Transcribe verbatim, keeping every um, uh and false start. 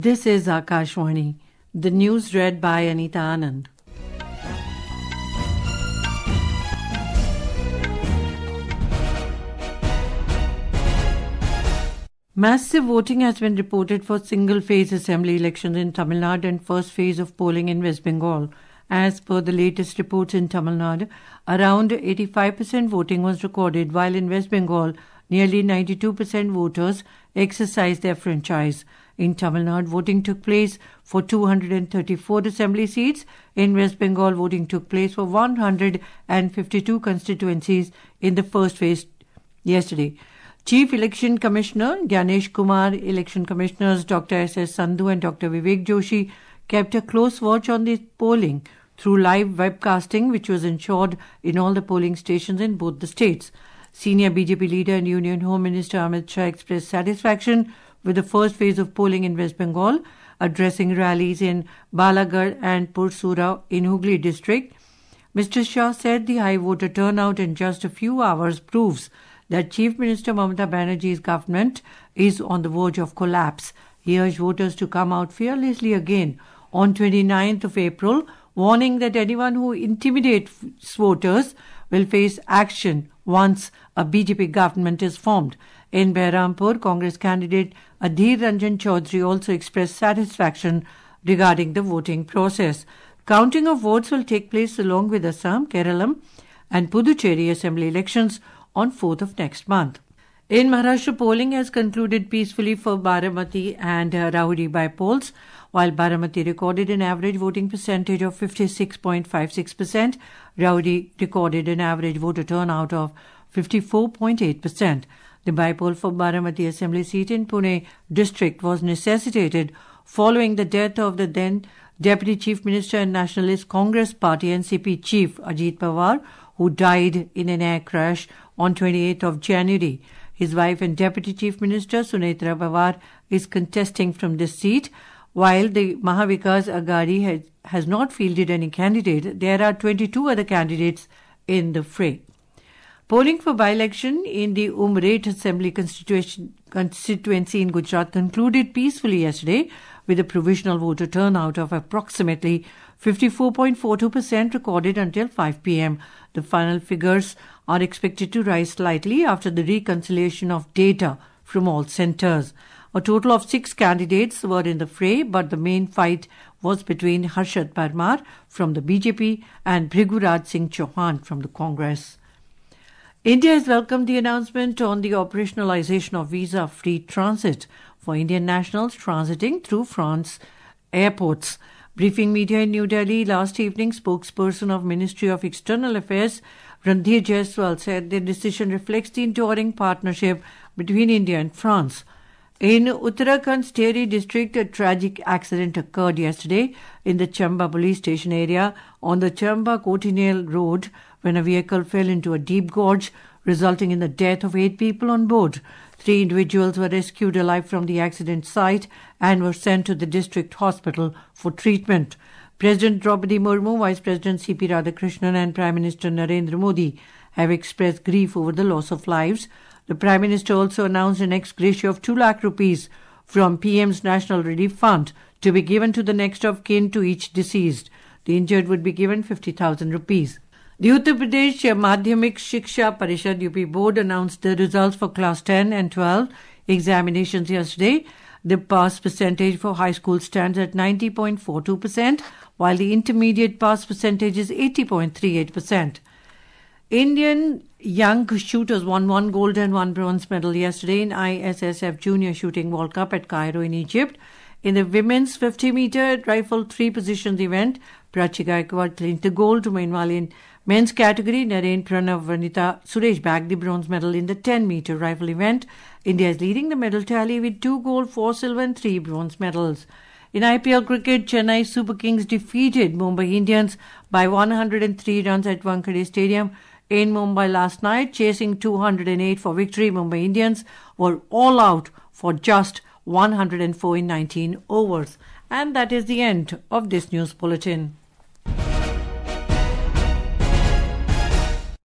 This is Akashwani. The news read by Anita Anand. Massive voting has been reported for single-phase assembly elections in Tamil Nadu and first phase of polling in West Bengal. As per the latest reports in Tamil Nadu, around eighty-five percent voting was recorded, while in West Bengal, nearly ninety-two percent voters exercised their franchise. In Tamil Nadu, voting took place for two hundred thirty-four assembly seats. In West Bengal, voting took place for one hundred fifty-two constituencies in the first phase yesterday. Chief Election Commissioner Gyanesh Kumar, Election Commissioners Doctor S S Sandhu and Doctor Vivek Joshi kept a close watch on the polling through live webcasting, which was ensured in all the polling stations in both the states. Senior B J P leader and Union Home Minister Amit Shah expressed satisfaction with the first phase of polling in West Bengal, addressing rallies in Balagarh and Pursura in Hooghly district. Mister Shah said the high voter turnout in just a few hours proves that Chief Minister Mamata Banerjee's government is on the verge of collapse. He urged voters to come out fearlessly again on twenty-ninth of April, warning that anyone who intimidates voters will face action once a B J P government is formed. In Behrampur, Congress candidate Adhir Ranjan Chaudhary also expressed satisfaction regarding the voting process. Counting of votes will take place along with Assam, Kerala and Puducherry assembly elections on fourth of next month. In Maharashtra, polling has concluded peacefully for Baramati and uh, Rahuri by polls. While Baramati recorded an average voting percentage of fifty-six point five six percent, Rahuri recorded an average voter turnout of fifty-four point eight percent. The bypoll for Baramati Assembly seat in Pune district was necessitated following the death of the then Deputy Chief Minister and Nationalist Congress Party N C P Chief Ajit Pawar, who died in an air crash on twenty-eighth of January. His wife and Deputy Chief Minister Sunetra Pawar is contesting from this seat. While the Mahavikas Aghadi has, has not fielded any candidate, there are twenty-two other candidates in the fray. Polling for by-election in the Umred Assembly constituency in Gujarat concluded peacefully yesterday with a provisional voter turnout of approximately fifty-four point four two percent recorded until five p.m. The final figures are expected to rise slightly after the reconciliation of data from all centres. A total of six candidates were in the fray, but the main fight was between Harshad Parmar from the B J P and Bhriguraj Singh Chauhan from the Congress. India has welcomed the announcement on the operationalization of visa-free transit for Indian nationals transiting through France airports. Briefing media in New Delhi last evening, spokesperson of Ministry of External Affairs Randhir Jaiswal said the decision reflects the enduring partnership between India and France. In Uttarakhand's Tehri district, a tragic accident occurred yesterday in the Chamba police station area on the Chamba-Kotinel road when a vehicle fell into a deep gorge, resulting in the death of eight people on board. Three individuals were rescued alive from the accident site and were sent to the district hospital for treatment. President Draupadi Murmu, Vice President C P Radhakrishnan and Prime Minister Narendra Modi have expressed grief over the loss of lives. The Prime Minister also announced an ex gratia of two lakh rupees from P M's National Relief Fund to be given to the next of kin to each deceased. The injured would be given fifty thousand rupees. The Uttar Pradesh Madhyamik Shiksha Parishad U P Board announced the results for Class ten and twelve examinations yesterday. The pass percentage for high school stands at ninety point four two percent, while the intermediate pass percentage is eighty point three eight percent. Indian young shooters won one gold and one bronze medal yesterday in I S S F Junior Shooting World Cup at Cairo in Egypt. In the women's fifty meter rifle three positions event, Prachi Gaikwad clinched the gold. Meanwhile, in men's category, Naren Pranav Vanita Suresh bagged the bronze medal in the ten meter rifle event. India is leading the medal tally with two gold, four silver and three bronze medals. In I P L cricket, Chennai Super Kings defeated Mumbai Indians by one hundred three runs at Wankhede Stadium in Mumbai last night. Chasing two hundred eight for victory, Mumbai Indians were all out for just one hundred four in nineteen overs. And that is the end of this news bulletin.